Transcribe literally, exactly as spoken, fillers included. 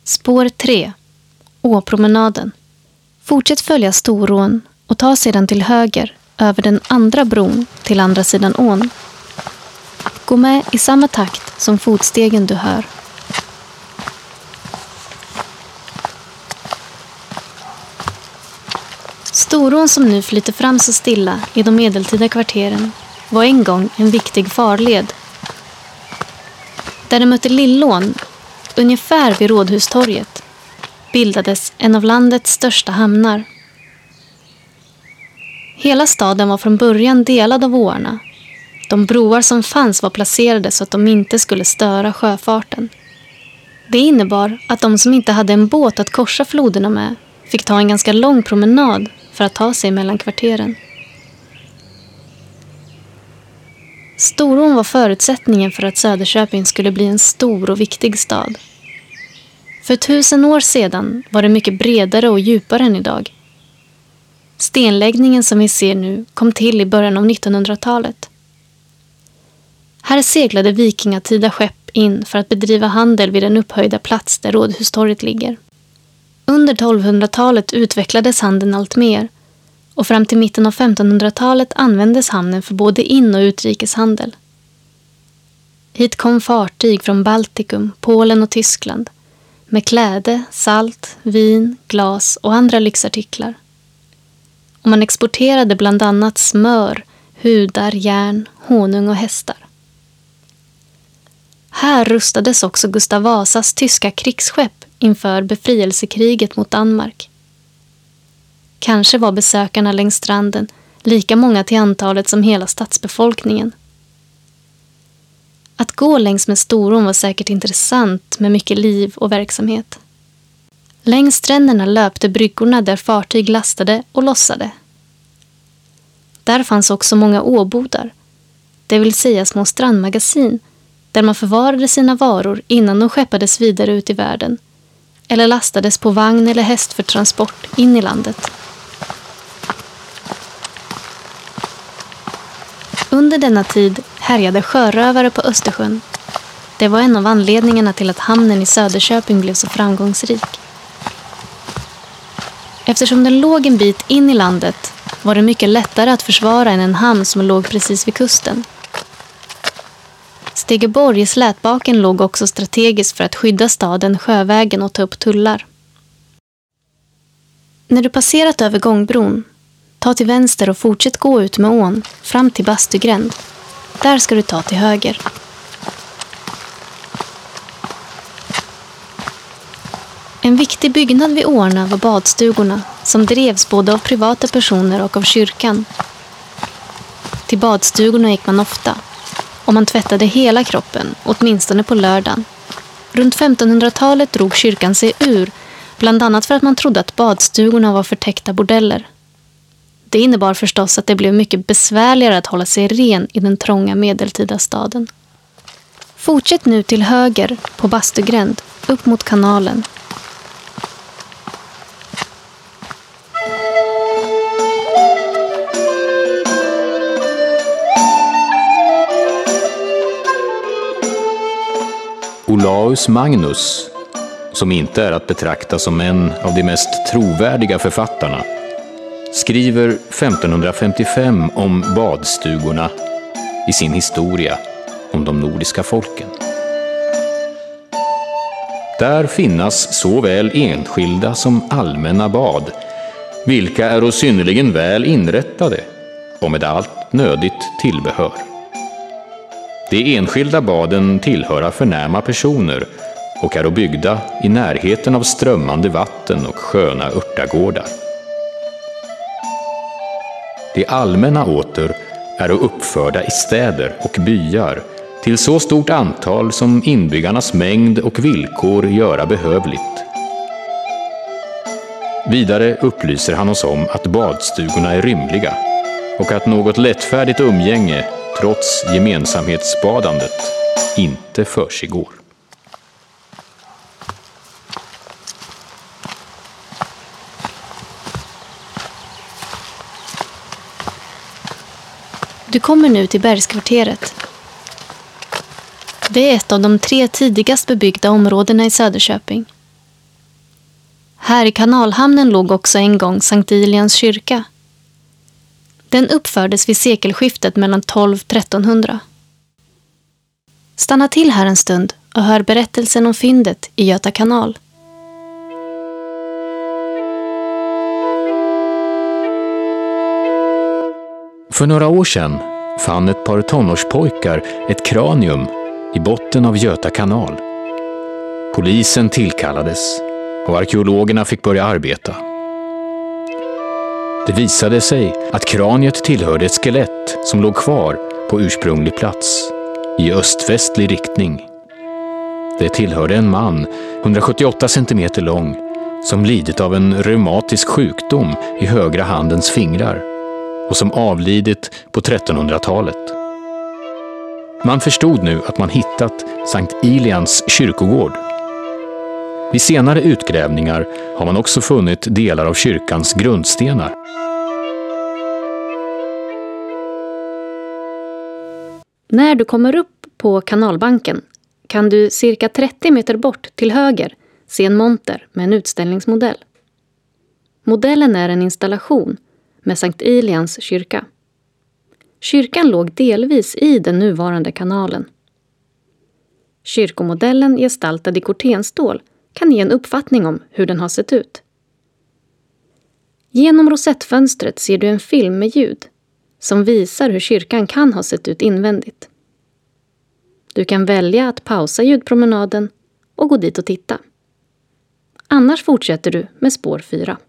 Spår tre. Åpromenaden. Fortsätt följa Storån och ta sedan till höger över den andra bron till andra sidan ån. Gå med i samma takt som fotstegen du hör. Storån som nu flyter fram så stilla i de medeltida kvarteren var en gång en viktig farled. Där den mötte Lillån, ungefär vid Rådhustorget, bildades en av landets största hamnar. Hela staden var från början delad av åarna. De broar som fanns var placerade så att de inte skulle störa sjöfarten. Det innebar att de som inte hade en båt att korsa floderna med fick ta en ganska lång promenad för att ta sig mellan kvarteren. Storån var förutsättningen för att Söderköping skulle bli en stor och viktig stad. För tusen år sedan var det mycket bredare och djupare än idag. Stenläggningen som vi ser nu kom till i början av nittonhundratalet. Här seglade vikingatida skepp in för att bedriva handel vid den upphöjda plats där Rådhustorget ligger. Under tolvhundratalet utvecklades handeln allt mer och fram till mitten av femtonhundratalet användes hamnen för både in- och utrikeshandel. Hit kom fartyg från Baltikum, Polen och Tyskland med kläder, salt, vin, glas och andra lyxartiklar. Och man exporterade bland annat smör, hudar, järn, honung och hästar. Här rustades också Gustav Vasas tyska krigsskepp inför befrielsekriget mot Danmark. Kanske var besökarna längs stranden lika många till antalet som hela stadsbefolkningen. Att gå längs med Storån var säkert intressant med mycket liv och verksamhet. Längs stränderna löpte bryggorna där fartyg lastade och lossade. Där fanns också många åbodar, det vill säga små strandmagasin, där man förvarade sina varor innan de skeppades vidare ut i världen eller lastades på vagn eller häst för transport in i landet. Under denna tid härjade sjörövare på Östersjön. Det var en av anledningarna till att hamnen i Söderköping blev så framgångsrik. Eftersom den låg en bit in i landet var det mycket lättare att försvara än en hamn som låg precis vid kusten. Stegeborg i Slätbaken låg också strategiskt för att skydda staden sjövägen och ta upp tullar. När du passerat över gångbron, ta till vänster och fortsätt gå ut med ån fram till Bastugränd. Där ska du ta till höger. En viktig byggnad vid åarna var badstugorna som drevs både av privata personer och av kyrkan. Till badstugorna gick man ofta och man tvättade hela kroppen, åtminstone på lördagen. Runt femtonhundratalet drog kyrkan sig ur, bland annat för att man trodde att badstugorna var förtäckta bordeller. Det innebar förstås att det blev mycket besvärligare att hålla sig ren i den trånga medeltida staden. Fortsätt nu till höger på Bastugränd, upp mot kanalen. Olaus Magnus, som inte är att betrakta som en av de mest trovärdiga författarna, skriver femtonhundrafemtiofem om badstugorna i sin historia om de nordiska folken. Där finnas såväl enskilda som allmänna bad, vilka är synnerligen väl inrättade och med allt nödigt tillbehör. De enskilda baden tillhöra förnäma personer och är byggda i närheten av strömmande vatten och sköna örtagårdar. De allmänna åter är uppförda i städer och byar till så stort antal som inbyggarnas mängd och villkor göra behövligt. Vidare upplyser han oss om att badstugorna är rymliga och att något lättfärdigt umgänge trots gemensamhetsbadandet inte försiggår. Du kommer nu till Bergskvarteret. Det är ett av de tre tidigast bebyggda områdena i Söderköping. Här i kanalhamnen låg också en gång Sankt Ilians kyrka. Den uppfördes vid sekelskiftet mellan tolv och trettonhundra. Stanna till här en stund och hör berättelsen om fyndet i Göta kanal. För några år sedan fann ett par tonårspojkar ett kranium i botten av Göta kanal. Polisen tillkallades och arkeologerna fick börja arbeta. Det visade sig att kraniet tillhörde ett skelett som låg kvar på ursprunglig plats i öst-västlig riktning. Det tillhörde en man, hundrasjuttioåtta centimeter lång, som lidit av en reumatisk sjukdom i högra handens fingrar och som avlidit på trettonhundratalet. Man förstod nu att man hittat Sankt Ilians kyrkogård. Vid senare utgrävningar har man också funnit delar av kyrkans grundstenar. När du kommer upp på kanalbanken kan du cirka trettio meter bort till höger se en monter med en utställningsmodell. Modellen är en installation med Sankt Ilians kyrka. Kyrkan låg delvis i den nuvarande kanalen. Kyrkomodellen gestaltad i kortenstål kan ge en uppfattning om hur den har sett ut. Genom rosettfönstret ser du en film med ljud som visar hur kyrkan kan ha sett ut invändigt. Du kan välja att pausa ljudpromenaden och gå dit och titta. Annars fortsätter du med spår fyra.